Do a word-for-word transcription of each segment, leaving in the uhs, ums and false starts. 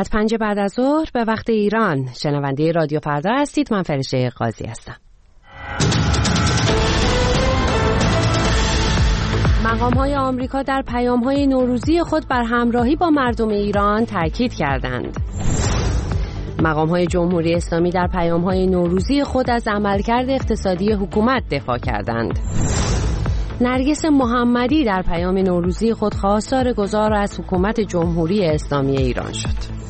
ساعت پنج بعد از ظهر به وقت ایران شنونده رادیو فردا هستید. من فرشته قاضی هستم. مقام‌های آمریکا در پیام‌های نوروزی خود بر همراهی با مردم ایران تاکید کردند. مقام‌های جمهوری اسلامی در پیام‌های نوروزی خود از عملکرد اقتصادی حکومت دفاع کردند. نرگس محمدی در پیام نوروزی خود خواستار گذار از حکومت جمهوری اسلامی ایران شد.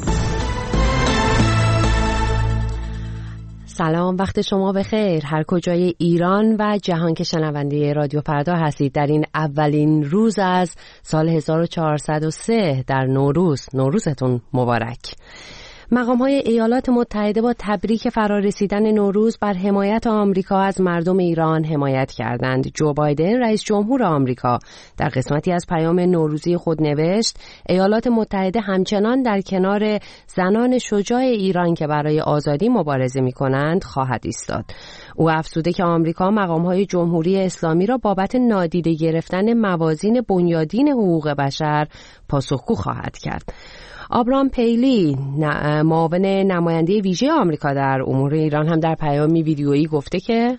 سلام، وقت شما بخیر. هر کجای ایران و جهان که شنونده رادیو فردا هستید، در این اولین روز از سال هزار و چهارصد و سه در نوروز، نوروزتون مبارک. مقام‌های ایالات متحده با تبریک فرارسیدن نوروز بر حمایت آمریکا از مردم ایران حمایت کردند. جو بایدن رئیس جمهور آمریکا در قسمتی از پیام نوروزی خود نوشت: ایالات متحده همچنان در کنار زنان شجاع ایران که برای آزادی مبارزه می‌کنند خواهد ایستاد. او افزوده که آمریکا مقام‌های جمهوری اسلامی را بابت نادیده گرفتن موازین بنیادین حقوق بشر پاسخگو خواهد کرد. آبرام پیلی، معاون نماینده ویژه آمریکا در امور ایران، هم در پیامی ویدیویی گفته که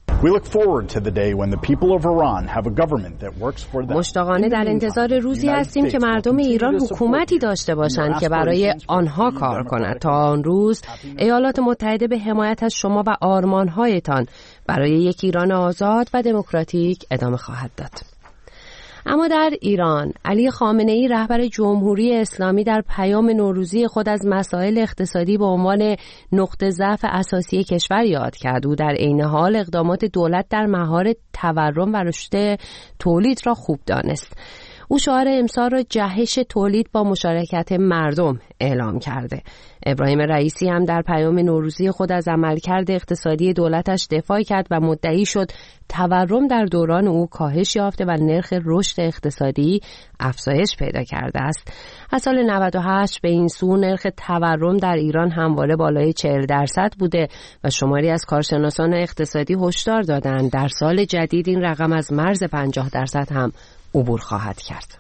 مشتاقانه در انتظار روزی هستیم که مردم ایران حکومتی داشته باشند که برای آنها کار کند. تا آن روز ایالات متحده به حمایت از شما و آرمان‌هایتان برای یک ایران آزاد و دموکراتیک ادامه خواهد داد. اما در ایران، علی خامنه‌ای رهبر جمهوری اسلامی در پیام نوروزی خود از مسائل اقتصادی به عنوان نقطه ضعف اساسی کشور یاد کرد. او در عین حال اقدامات دولت در مهار تورم و رشد تولید را خوب دانست. او شعار امسال را جهش تولید با مشارکت مردم اعلام کرده. ابراهیم رئیسی هم در پیام نوروزی خود از عملکرد اقتصادی دولتش دفاع کرد و مدعی شد تورم در دوران او کاهش یافته و نرخ رشد اقتصادی افزایش پیدا کرده است. از سال نود و هشت به این سو نرخ تورم در ایران همواره بالای چهل درصد بوده و شماری از کارشناسان اقتصادی هشدار دادند در سال جدید این رقم از مرز پنجاه درصد هم عبور خواهد کرد.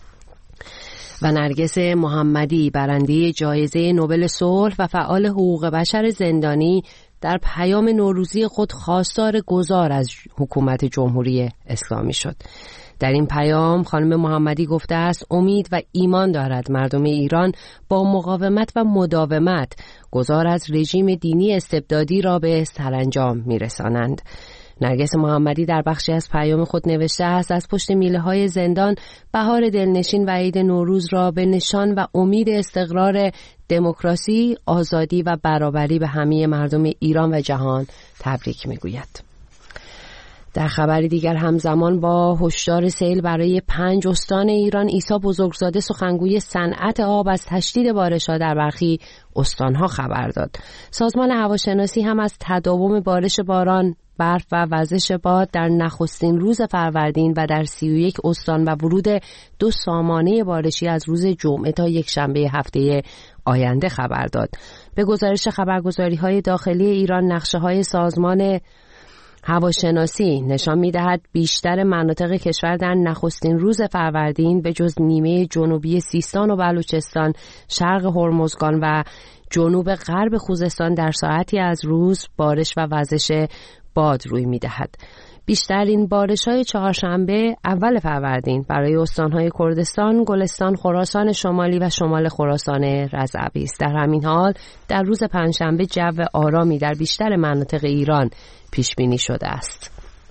و نرگس محمدی، برنده جایزه نوبل صلح و فعال حقوق بشر زندانی، در پیام نوروزی خود خواستار گذار از حکومت جمهوری اسلامی شد. در این پیام خانم محمدی گفته است امید و ایمان دارد مردم ایران با مقاومت و مداومت گذار از رژیم دینی استبدادی را به سرانجام میرسانند. نرگس محمدی در بخشی از پیام خود نوشته است از پشت میله های زندان بهار دلنشین و عید نوروز را به نشان و امید استقرار دموکراسی، آزادی و برابری به همه مردم ایران و جهان تبریک میگوید. در خبری دیگر، همزمان با هشدار سیل برای پنج استان ایران، عیسی بزرگزاده سخنگوی صنعت آب از تشدید بارش‌ها در برخی استان‌ها خبر داد. سازمان هواشناسی هم از تداوم بارش باران، برف و وزش باد در نخستین روز فروردین و در سی و یک استان و ورود دو سامانه بارشی از روز جمعه تا یک شنبه هفته آینده خبر داد. به گزارش خبرگزاری‌های داخلی ایران، نقشه‌های سازمان هواشناسی نشان می‌دهد بیشتر مناطق کشور در نخستین روز فروردین به جز نیمه جنوبی سیستان و بلوچستان، شرق هرمزگان و جنوب غرب خوزستان در ساعتی از روز بارش و وزش باد روی می‌دهد. بیشترین بارش‌های چهارشنبه اول فروردین برای استان‌های کردستان، گلستان، خراسان شمالی و شمال خراسان رضوی است. در همین حال در روز پنجشنبه جو آرامی در بیشتر مناطق ایران پیش بینی شده است.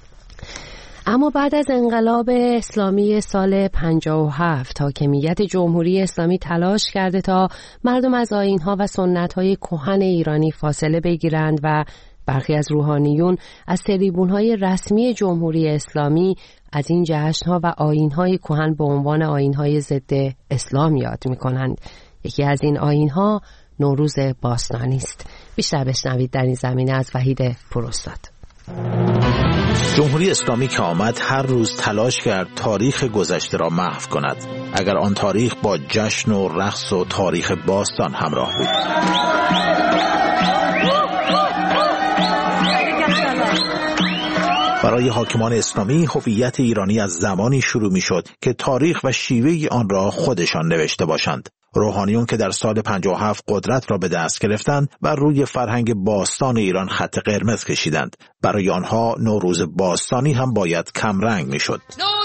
اما بعد از انقلاب اسلامی سال پنجاه و هفت حاکمیت جمهوری اسلامی تلاش کرده تا مردم از آیین‌ها و سنت‌های کهن ایرانی فاصله بگیرند و برخی از روحانیون از تریبون‌های رسمی جمهوری اسلامی از این جشن‌ها و آیین‌های کهن به عنوان آیین‌های ضد اسلام یاد می‌کنند. یکی از این آیین‌ها نوروز باستانی است. بیشتر بشنوید در این زمینه از وحید پراستاد. جمهوری اسلامی که آمد هر روز تلاش کرد تاریخ گذشته را محو کند، اگر آن تاریخ با جشن و رقص و تاریخ باستان همراه بود. برای حاکمان اسلامی هویت ایرانی از زمانی شروع می شد که تاریخ و شیوه آن را خودشان نوشته باشند. روحانیون که در سال پنجاه و هفت قدرت را به دست گرفتند و روی فرهنگ باستان ایران خط قرمز کشیدند. برای آنها نوروز باستانی هم باید کمرنگ میشد.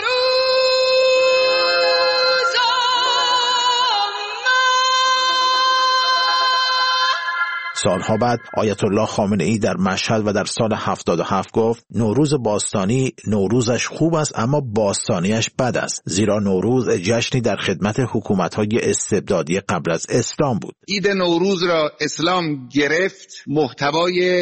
سالها بعد آیت الله خامنه ای در مشهد و در سال هفتاد و هفت گفت نوروز باستانی نوروزش خوب است اما باستانیش بد است، زیرا نوروز جشنی در خدمت حکومت‌های استبدادی قبل از اسلام بود. عید نوروز را اسلام گرفت، محتوای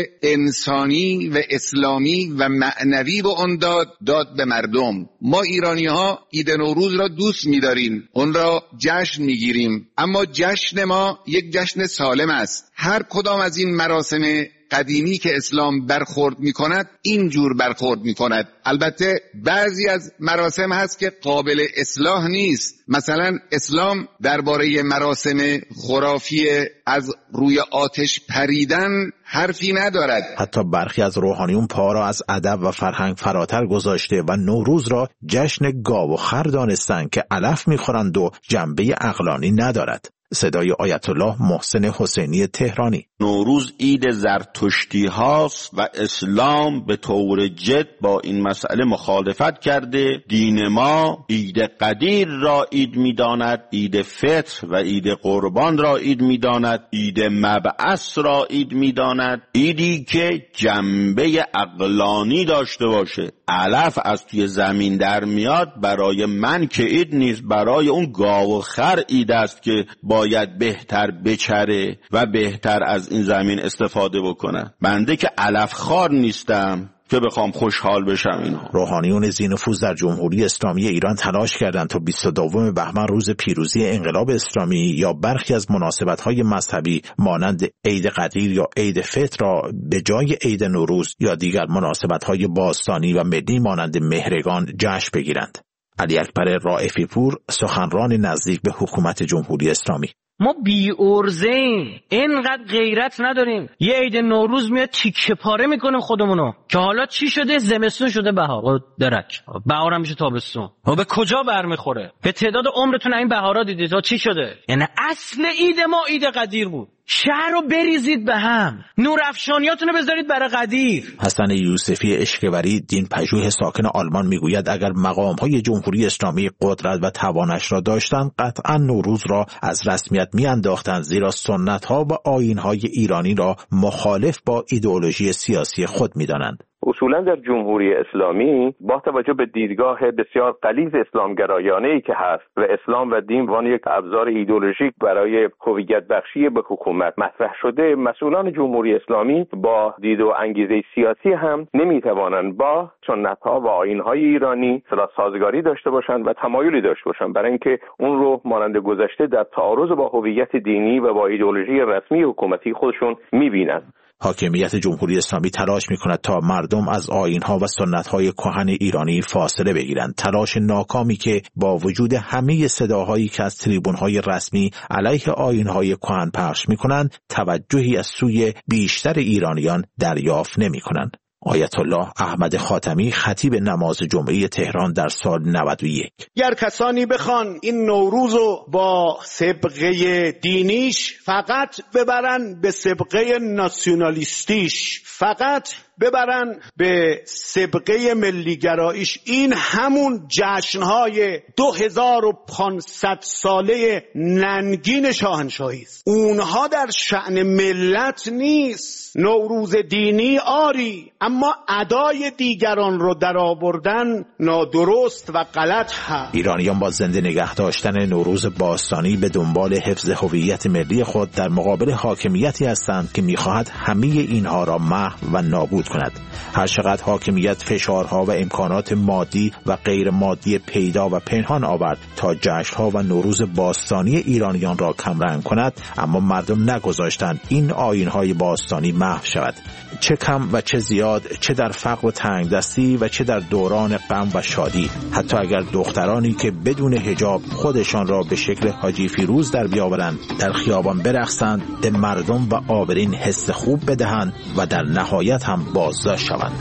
انسانی و اسلامی و معنوی به آن داد داد به مردم. ما ایرانی‌ها عید نوروز را دوست می‌داریم، اون را جشن می‌گیریم، اما جشن ما یک جشن سالم است. هر کدام از این مراسم قدیمی که اسلام برخورد می کند اینجور برخورد می کند. البته بعضی از مراسم هست که قابل اصلاح نیست. مثلا اسلام درباره مراسم خرافی از روی آتش پریدن حرفی ندارد. حتی برخی از روحانیون پا را از ادب و فرهنگ فراتر گذاشته و نوروز را جشن گاو و خر دانستند که علف می‌خورند و جنبه عقلانی ندارد. صدای آیت الله محسن حسینی تهرانی. نوروز عید زرتشتی هاست و اسلام به طور جد با این مسئله مخالفت کرده. دین ما عید قدیر را عید می داند، عید فطر و عید قربان را عید می داند، عید مبعث را عید می داند، عیدی که جنبه عقلانی داشته باشه. علف از توی زمین در میاد، برای من که عید نیست، برای اون گاو و خر عید است که باید بهتر بچره و بهتر از این زمین استفاده بکنه. بنده که علف خار نیستم که بخوام خوشحال بشم. اینها روحانیون ذی‌نفوذ در جمهوری اسلامی ایران تلاش کردند تا بیست و دوم بهمن روز پیروزی انقلاب اسلامی یا برخی از مناسبت‌های مذهبی مانند عید قدیر یا عید فطر را به جای عید نوروز یا دیگر مناسبت‌های باستانی و ملی مانند مهرگان جشن بگیرند. علی اکبر رائفی پور، سخنران نزدیک به حکومت جمهوری اسلامی: ما بی ارزه‌ایم، اینقدر غیرت نداریم. یه عید نوروز میاد تیکه پاره میکنیم خودمونو که حالا چی شده؟ زمستون شده بهار، درک بهارم میشه تابستون. ها به کجا برمیخوره؟ به تعداد عمرتون این بهارا دیدید ها چی شده؟ یعنی اصل عید ما عید قدیر بود. شهر رو بریزید به هم، نورافشانیاتونو بذارید برای قدیر. حسن یوسفی اشکوری، دین پژوه ساکن آلمان میگوید اگر مقام‌های جمهوری اسلامی قدرت و توانش را داشتند قطعا نوروز را از رسمیت میانداختند، زیرا سنت‌ها و آیین‌های ایرانی را مخالف با ایدئولوژی سیاسی خود می‌دانند. اصولا در جمهوری اسلامی با توجه به دیدگاه بسیار غلیظ اسلامگرایانه‌ای که هست و اسلام و دین وان یک ابزار ایدئولوژیک برای هویت بخشی به حکومت مطرح شده، مسئولان جمهوری اسلامی با دید و انگیزه سیاسی هم نمیتوانند با سنت‌ها و آیین‌های ایرانی صلح سازگاری داشته باشند و تمایلی داشته باشند برای اینکه اون رو مانند گذشته در تعارض با هویت دینی و با ایدئولوژی رسمی حکومتی خودشون می‌بینند. حاکمیت جمهوری اسلامی تلاش می‌کند تا مردم از آیین‌ها و سنت‌های کهن ایرانی فاصله بگیرند. تلاش ناکامی که با وجود همه صداهایی که از تریبون‌های رسمی علیه آیین‌های کهن پخش می‌کنند، توجهی از سوی بیشتر ایرانیان دریافت نمی‌کنند. آیت الله احمد خاتمی، خطیب نماز جمعه تهران در سال نود و یک: گر کسانی بخوان این نوروزو با سابقه دینیش فقط ببرن به سابقه ناسیونالیستیش، فقط ببرن به سابقه ملیگراییش، این همون جشنهای دو هزار و پانصد ساله ننگین شاهنشاهی است. اونها در شأن ملت نیست. نوروز دینی آری، اما ادای دیگران رو در آوردن نادرست و غلط هست. ایرانیان با زنده نگه داشتن نوروز باستانی به دنبال حفظ هویت ملی خود در مقابل حاکمیتی هستند که می‌خواهد همه اینها را محو و نابود کند. هر چقدر حاکمیت فشارها و امکانات مادی و غیر مادی پیدا و پنهان آورد تا جشن‌ها و نوروز باستانی ایرانیان را کمرنگ کند، اما مردم نگذاشتند این آیین‌های باستانی محو شود. چه کم و چه زیاد، چه در فقر و تنگدستی و چه در دوران غم و شادی، حتی اگر دخترانی که بدون حجاب خودشان را به شکل حاجی فیروز در بیاورند، در خیابان برقصند، به مردم و آبرین حس خوب بدهند و در نهایت هم بازداشت شوند.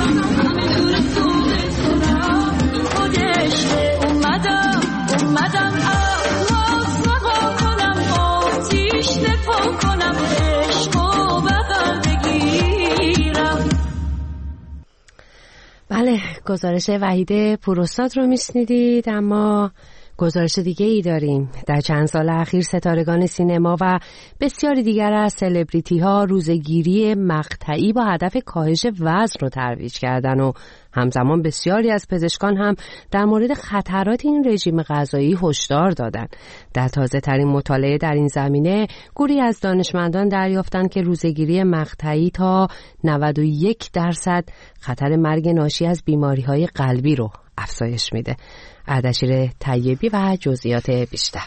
اومدم اومدم گزارش وحید پوراستاد رو میشنیدید. اما گزارش دیگه ای داریم. در چند سال اخیر ستارگان سینما و بسیاری دیگر از سلبریتی ها روزه‌گیری مقطعی با هدف کاهش وزن رو ترویج کردن و همزمان بسیاری از پزشکان هم در مورد خطرات این رژیم غذایی هشدار دادن. در تازه ترین مطالعه در این زمینه گروهی از دانشمندان دریافتند که روزه‌گیری مقطعی تا نود و یک درصد خطر مرگ ناشی از بیماری‌های قلبی رو افزایش میده. اردشیر طیبی و جزئیات بیشتر.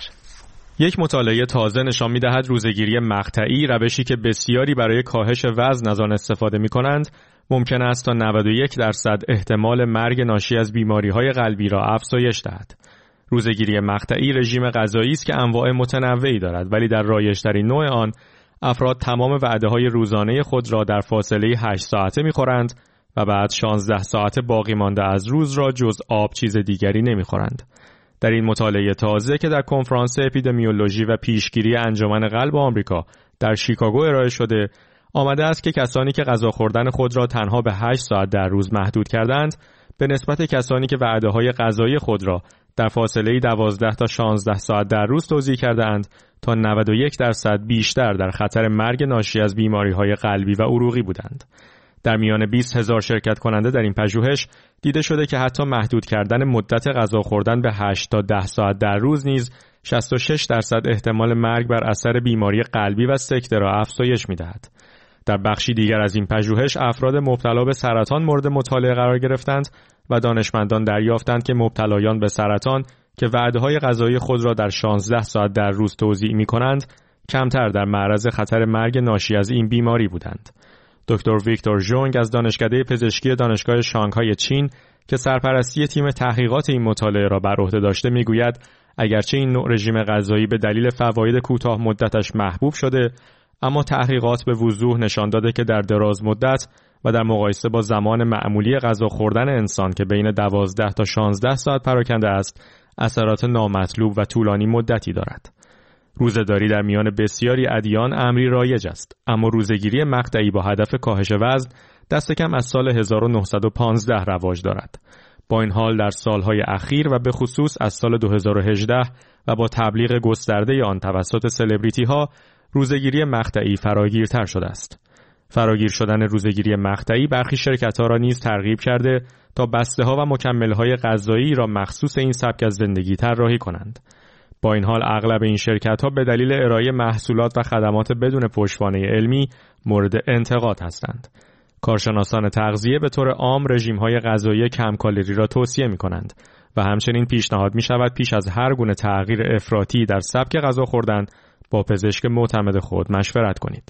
یک مطالعه تازه نشان می‌دهد روزه‌گیری مقطعی، روشی که بسیاری برای کاهش وزن از آن استفاده می‌کنند، ممکن است تا نود و یک درصد احتمال مرگ ناشی از بیماری‌های قلبی را افزایش دهد. روزه‌گیری مقطعی رژیم غذایی است که انواع متنوعی دارد، ولی در رایج‌ترین نوع آن افراد تمام وعده‌های روزانه خود را در فاصله هشت ساعته می‌خورند و بعد شانزده ساعت باقی مانده از روز را جز آب چیز دیگری نمی‌خورند. در این مطالعه تازه که در کنفرانس اپیدمیولوژی و پیشگیری انجمن قلب آمریکا در شیکاگو ارائه شده، آمده است که کسانی که غذا خوردن خود را تنها به هشت ساعت در روز محدود کردند، به نسبت کسانی که وعده‌های غذایی خود را در فاصله دوازده تا شانزده ساعت در روز توزیع کرده‌اند، تا نود و یک درصد بیشتر در خطر مرگ ناشی از بیماری‌های قلبی و عروقی بودند. در میان بیست هزار شرکت کننده در این پژوهش دیده شده که حتی محدود کردن مدت غذا خوردن به هشت تا ده ساعت در روز نیز شصت و شش درصد احتمال مرگ بر اثر بیماری قلبی و سکته را افزایش می‌دهد. در بخشی دیگر از این پژوهش افراد مبتلا به سرطان مورد مطالعه قرار گرفتند و دانشمندان دریافتند که مبتلایان به سرطان که وعده‌های غذایی خود را در شانزده ساعت در روز توزیع می‌کنند، کمتر در معرض خطر مرگ ناشی از این بیماری بودند. دکتر ویکتور ژونگ از دانشکده پزشکی دانشگاه شانگهای چین که سرپرستی تیم تحقیقات این مطالعه را بر عهده داشته میگوید اگرچه این نوع رژیم غذایی به دلیل فواید کوتاه مدتش محبوب شده، اما تحقیقات به وضوح نشان داده که در دراز مدت و در مقایسه با زمان معمولی غذا خوردن انسان که بین دوازده تا شانزده ساعت پراکنده است، اثرات نامطلوب و طولانی مدتی دارد. روزه‌داری در میان بسیاری ادیان امری رایج است، اما روزه‌گیری مقطعی با هدف کاهش وزن دست کم از سال هزار و نهصد و پانزده رواج دارد. با این حال در سالهای اخیر و به خصوص از سال دو هزار و هجده و با تبلیغ گسترده آن توسط سلبریتی ها، روزه‌گیری مقطعی فراگیرتر شده است. فراگیر شدن روزه‌گیری مقطعی برخی شرکت‌ها را نیز ترغیب کرده تا بسته‌ها و مکمل‌های غذایی را مخصوص این سبک از زندگی طراحی کنند. با این حال اغلب این شرکت‌ها به دلیل ارائه محصولات و خدمات بدون پشتوانه علمی مورد انتقاد هستند. کارشناسان تغذیه به طور عام رژیم‌های غذایی کم کالری را توصیه می‌کنند و همچنین پیشنهاد می‌شود پیش از هر گونه تغییر افراطی در سبک غذا خوردن با پزشک معتمد خود مشورت کنید.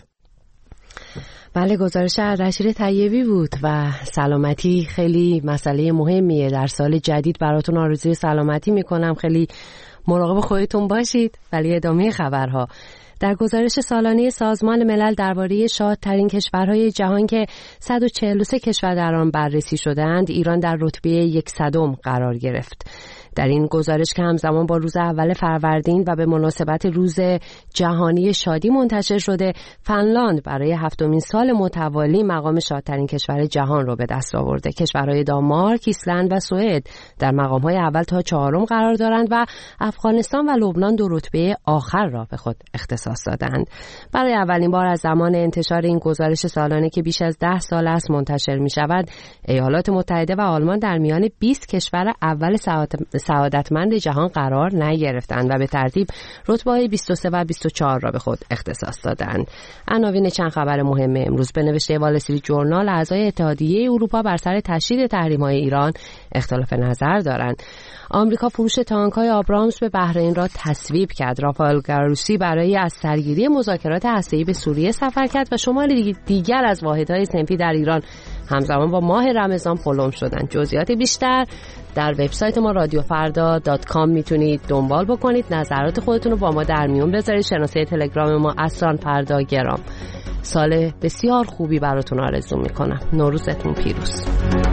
بله، گزارش اردشیر طیبی بود و سلامتی خیلی مسئله مهمیه. در سال جدید براتون آرزوی سلامتی می‌کنم. خیلی مراقب خودتون باشید. ولی ادامه خبرها. در گزارش سالانه سازمان ملل درباره شادترین کشورهای جهان که صد و چهل و سه کشور در آن بررسی شدند، ایران در رتبه صدم قرار گرفت. در این گزارش که همزمان با روز اول فروردین و به مناسبت روز جهانی شادی منتشر شده، فنلاند برای هفتمین سال متوالی مقام شادترین کشور جهان را به دست آورده. کشورهای دانمارک، ایسلند و سوئد در مقام‌های اول تا چهارم قرار دارند و افغانستان و لبنان دو رتبه آخر را به خود اختصاص دادند. برای اولین بار از زمان انتشار این گزارش سالانه که بیش از ده سال است منتشر می‌شود، ایالات متحده و آلمان در میان بیست کشور اول سعادتمند جهان قرار نگرفتند و به ترتیب رتبه‌های بیست و سه و بیست و چهار را به خود اختصاص دادند. عناوین چند خبر مهم امروز به نوشته وال استریت ژورنال: اعضای اتحادیه اروپا بر سر تشدید تحریم‌های ایران اختلاف نظر دارند. آمریکا فروش تانک‌های آبرامز به بحرین را تصویب کرد. رافائل گروسی برای از سرگیری مذاکرات هسته‌ای به سوریه سفر کرد و شماری دیگر از واحدهای صنفی در ایران همزمان با ماه رمضان پلم شدند. جزئیات بیشتر در وبسایت ما رادیو فردا دات کام میتونید دنبال بکنید. نظرات خودتون رو با ما در میون بذارید. شناسه تلگرام ما اسران فردا گرام. سال بسیار خوبی براتون آرزو میکنم. نوروزتون پیروز.